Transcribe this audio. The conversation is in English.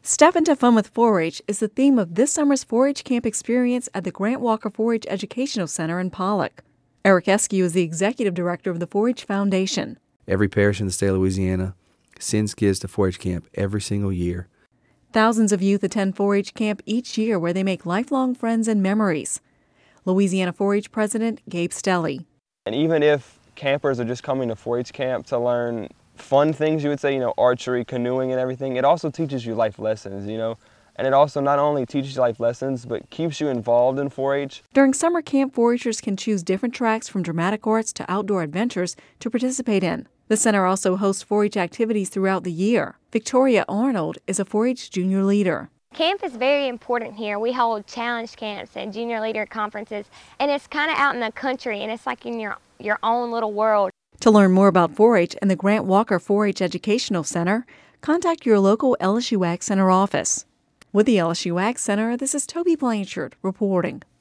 Step into fun with 4-H is the theme of this summer's 4-H camp experience at the Grant Walker 4-H Educational Center in Pollock. Eric Eskew is the executive director of the 4-H Foundation. Every parish in the state of Louisiana sends kids to 4-H camp every single year. Thousands of youth attend 4-H camp each year where they make lifelong friends and memories. Louisiana 4-H President Gabe Stelly. And even if campers are just coming to 4-H camp to learn fun things, you would say, archery, canoeing and everything, it also teaches you life lessons, And it also not only teaches you life lessons, but keeps you involved in 4-H. During summer camp, 4-Hers can choose different tracks from dramatic arts to outdoor adventures to participate in. The center also hosts 4-H activities throughout the year. Victoria Arnold is a 4-H junior leader. Camp is very important here. We hold challenge camps and junior leader conferences, and it's kind of out in the country, and it's like in your own little world. To learn more about 4-H and the Grant Walker 4-H Educational Center, contact your local LSU Ag Center office. With the LSU Ag Center, this is Toby Blanchard reporting.